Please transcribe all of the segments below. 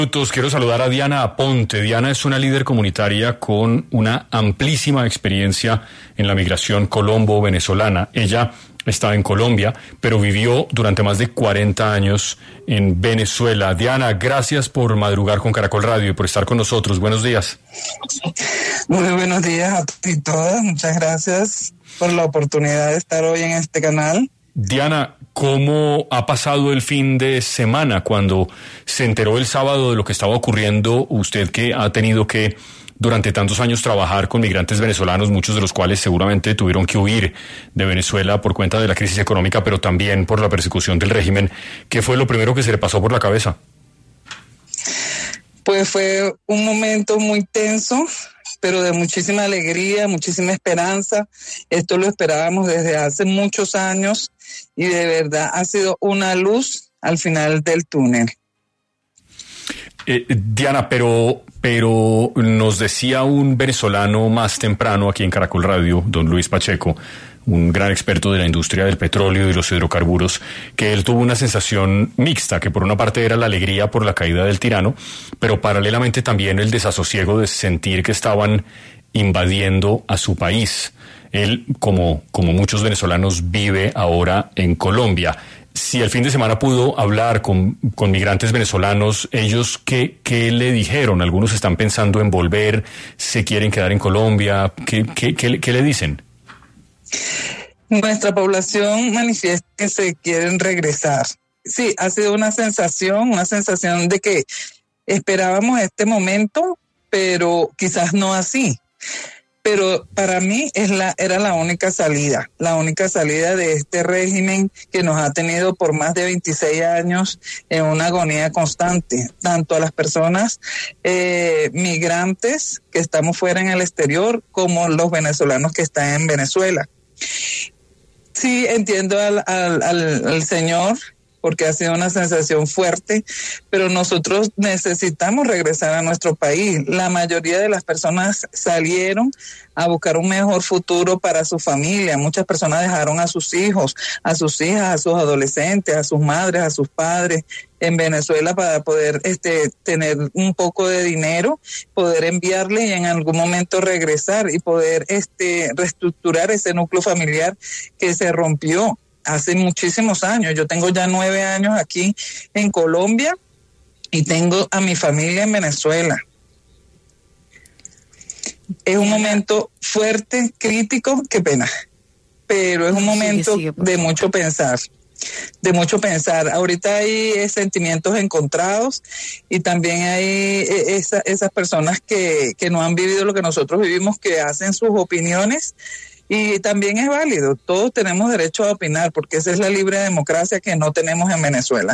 Quiero saludar a Diana Aponte. Diana es una líder comunitaria con una amplísima experiencia en la migración colombo-venezolana. Ella está en Colombia, pero vivió durante más de 40 años en Venezuela. Diana, gracias por madrugar con Caracol Radio y por estar con nosotros. Buenos días. Muy buenos días a todos y todas. Muchas gracias por la oportunidad de estar hoy en este canal. Diana, ¿cómo ha pasado el fin de semana cuando se enteró el sábado de lo que estaba ocurriendo? Usted que ha tenido que durante tantos años trabajar con migrantes venezolanos, muchos de los cuales seguramente tuvieron que huir de Venezuela por cuenta de la crisis económica, pero también por la persecución del régimen. ¿Qué fue lo primero que se le pasó por la cabeza? Pues fue un momento muy tenso, pero de muchísima alegría, muchísima esperanza. Esto lo esperábamos desde hace muchos años y de verdad ha sido una luz al final del túnel. Diana, pero nos decía un venezolano más temprano aquí en Caracol Radio, don Luis Pacheco, un gran experto de la industria del petróleo y los hidrocarburos, que él tuvo una sensación mixta, que por una parte era la alegría por la caída del tirano, pero paralelamente también el desasosiego de sentir que estaban invadiendo a su país. Él, como muchos venezolanos, vive ahora en Colombia. Si el fin de semana pudo hablar con migrantes venezolanos, ¿ellos qué le dijeron? Algunos están pensando en volver, se quieren quedar en Colombia. ¿Qué le dicen? Nuestra población manifiesta que se quieren regresar. Sí, ha sido una sensación de que esperábamos este momento, pero quizás no así. Pero para mí era la única salida de este régimen que nos ha tenido por más de 26 años en una agonía constante, tanto a las personas migrantes que estamos fuera en el exterior como los venezolanos que están en Venezuela. Sí, entiendo al señor, porque ha sido una sensación fuerte, pero nosotros necesitamos regresar a nuestro país. La mayoría de las personas salieron a buscar un mejor futuro para su familia. Muchas personas dejaron a sus hijos, a sus hijas, a sus adolescentes, a sus madres, a sus padres en Venezuela para poder tener un poco de dinero, poder enviarle y en algún momento regresar y poder reestructurar ese núcleo familiar que se rompió hace muchísimos años. Yo tengo ya 9 años aquí en Colombia y tengo a mi familia en Venezuela. Es un momento fuerte, crítico, qué pena, pero es un momento de mucho pensar. Ahorita hay sentimientos encontrados y también hay esas personas que no han vivido lo que nosotros vivimos, que hacen sus opiniones. Y también es válido, todos tenemos derecho a opinar, porque esa es la libre democracia que no tenemos en Venezuela.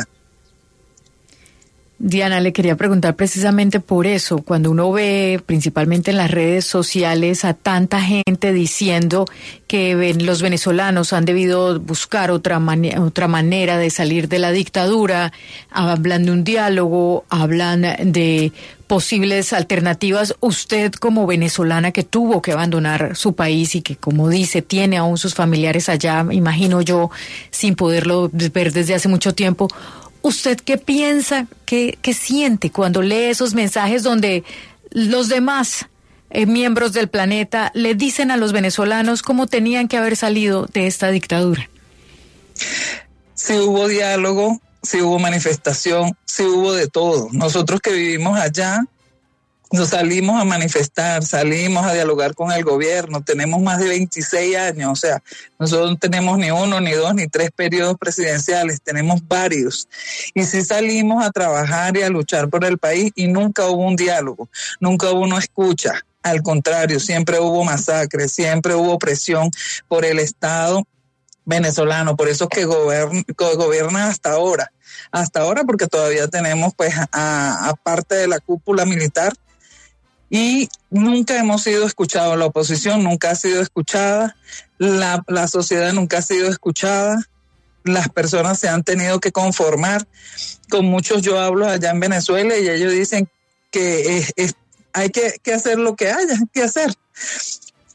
Diana, le quería preguntar precisamente por eso, cuando uno ve principalmente en las redes sociales a tanta gente diciendo que los venezolanos han debido buscar otra manera de salir de la dictadura, hablan de un diálogo, hablan de posibles alternativas. Usted, como venezolana que tuvo que abandonar su país y que, como dice, tiene aún sus familiares allá, imagino yo, sin poderlo ver desde hace mucho tiempo, ¿usted qué piensa, qué siente cuando lee esos mensajes donde los demás miembros del planeta le dicen a los venezolanos cómo tenían que haber salido de esta dictadura? Sí hubo diálogo, sí hubo manifestación, sí hubo de todo. Nosotros que vivimos allá, nos salimos a manifestar, salimos a dialogar con el gobierno, tenemos más de 26 años, o sea, nosotros no tenemos ni 1, ni 2, ni 3 periodos presidenciales, tenemos varios. Y sí salimos a trabajar y a luchar por el país y nunca hubo un diálogo, nunca hubo una escucha. Al contrario, siempre hubo masacres, siempre hubo presión por el Estado venezolano, por eso es que gobierna hasta ahora porque todavía tenemos pues a parte de la cúpula militar. Y nunca hemos sido escuchados, la oposición nunca ha sido escuchada, la sociedad nunca ha sido escuchada, las personas se han tenido que conformar. Con muchos yo hablo allá en Venezuela y ellos dicen que hay que hacer lo que haya que hacer.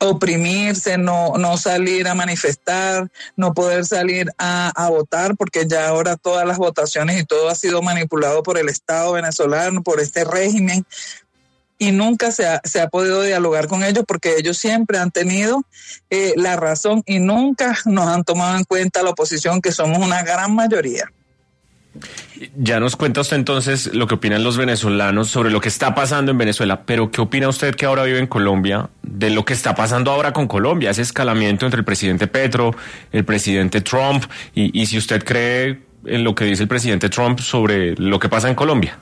oprimirse, no salir a manifestar, no poder salir a votar, porque ya ahora todas las votaciones y todo ha sido manipulado por el Estado venezolano, por este régimen, y nunca se ha podido dialogar con ellos porque ellos siempre han tenido la razón y nunca nos han tomado en cuenta la oposición, que somos una gran mayoría. Ya nos cuenta usted entonces lo que opinan los venezolanos sobre lo que está pasando en Venezuela, pero ¿qué opina usted que ahora vive en Colombia de lo que está pasando ahora con Colombia? Ese escalamiento entre el presidente Petro, el presidente Trump, y si usted cree en lo que dice el presidente Trump sobre lo que pasa en Colombia.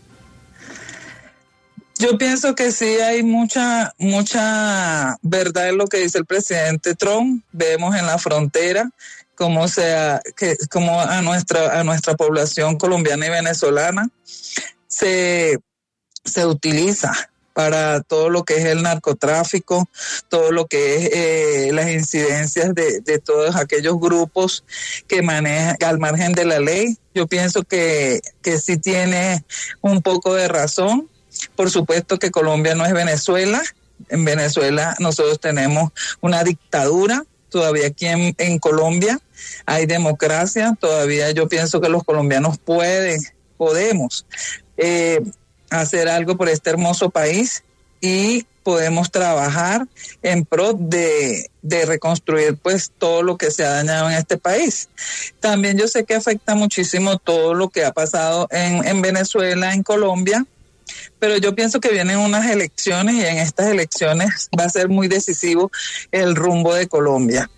Yo pienso que sí hay mucha verdad en lo que dice el presidente Trump. Vemos en la frontera cómo a nuestra población colombiana y venezolana se utiliza para todo lo que es el narcotráfico, todo lo que es las incidencias de todos aquellos grupos que manejan al margen de la ley. Yo pienso que sí tiene un poco de razón. Por supuesto que Colombia no es Venezuela. En Venezuela nosotros tenemos una dictadura. Todavía aquí en Colombia hay democracia. Todavía yo pienso que los colombianos podemos hacer algo por este hermoso país y podemos trabajar en pro de reconstruir pues todo lo que se ha dañado en este país. También yo sé que afecta muchísimo todo lo que ha pasado en Venezuela, en Colombia, pero yo pienso que vienen unas elecciones y en estas elecciones va a ser muy decisivo el rumbo de Colombia.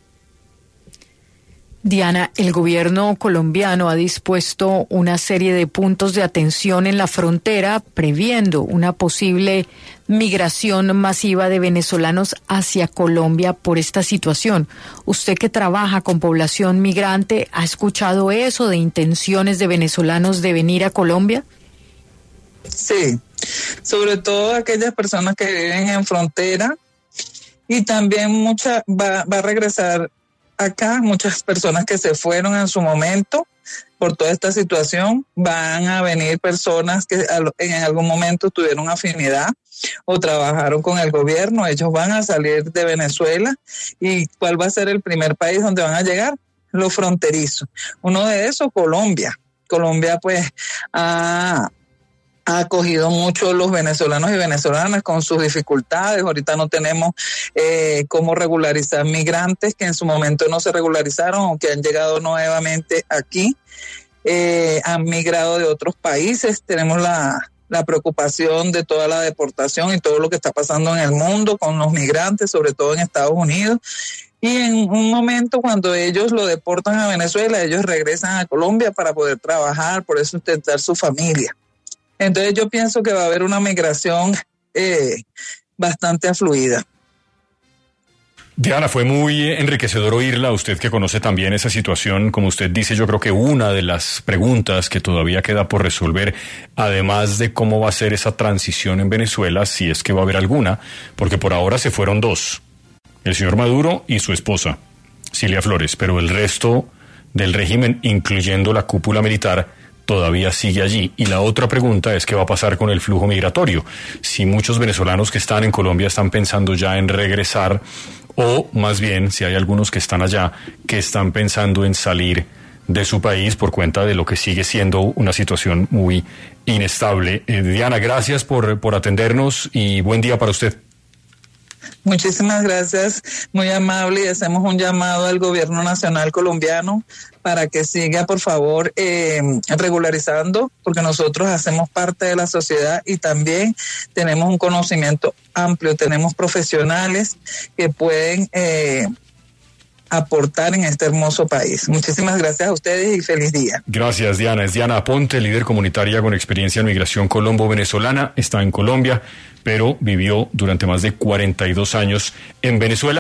Diana, el gobierno colombiano ha dispuesto una serie de puntos de atención en la frontera, previendo una posible migración masiva de venezolanos hacia Colombia por esta situación. Usted que trabaja con población migrante, ¿ha escuchado eso de intenciones de venezolanos de venir a Colombia? Sí, sobre todo aquellas personas que viven en frontera, y también va a regresar acá muchas personas que se fueron en su momento por toda esta situación. Van a venir personas que en algún momento tuvieron afinidad o trabajaron con el gobierno. Ellos van a salir de Venezuela. ¿Y cuál va a ser el primer país donde van a llegar? Los fronterizos. Uno de esos, Colombia. Colombia pues ha acogido mucho los venezolanos y venezolanas con sus dificultades. Ahorita no tenemos cómo regularizar migrantes que en su momento no se regularizaron o que han llegado nuevamente aquí. Han migrado de otros países. Tenemos la preocupación de toda la deportación y todo lo que está pasando en el mundo con los migrantes, sobre todo en Estados Unidos. Y en un momento cuando ellos lo deportan a Venezuela, ellos regresan a Colombia para poder trabajar, por sustentar su familia. Entonces yo pienso que va a haber una migración bastante afluida. Diana, fue muy enriquecedor oírla, usted que conoce también esa situación. Como usted dice, yo creo que una de las preguntas que todavía queda por resolver, además de cómo va a ser esa transición en Venezuela, si es que va a haber alguna, porque por ahora se fueron dos, el señor Maduro y su esposa, Cilia Flores, pero el resto del régimen, incluyendo la cúpula militar, todavía sigue allí. Y la otra pregunta es qué va a pasar con el flujo migratorio. Si muchos venezolanos que están en Colombia están pensando ya en regresar, o más bien si hay algunos que están allá que están pensando en salir de su país por cuenta de lo que sigue siendo una situación muy inestable. Diana, gracias por atendernos y buen día para usted. Muchísimas gracias, muy amable, y hacemos un llamado al gobierno nacional colombiano para que siga, por favor, regularizando, porque nosotros hacemos parte de la sociedad y también tenemos un conocimiento amplio, tenemos profesionales que pueden aportar en este hermoso país. Muchísimas gracias a ustedes y feliz día. Gracias, Diana. Es Diana Aponte, líder comunitaria con experiencia en migración colombo-venezolana. Está en Colombia, pero vivió durante más de 42 años en Venezuela.